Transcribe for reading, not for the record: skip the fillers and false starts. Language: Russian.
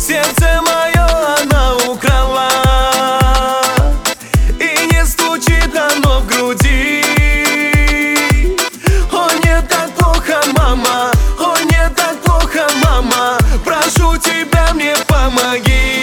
Сердце мое она украла, и не стучит оно в груди. О, не так плохо, мама, о, не так плохо, мама, прошу тебя, мне помоги.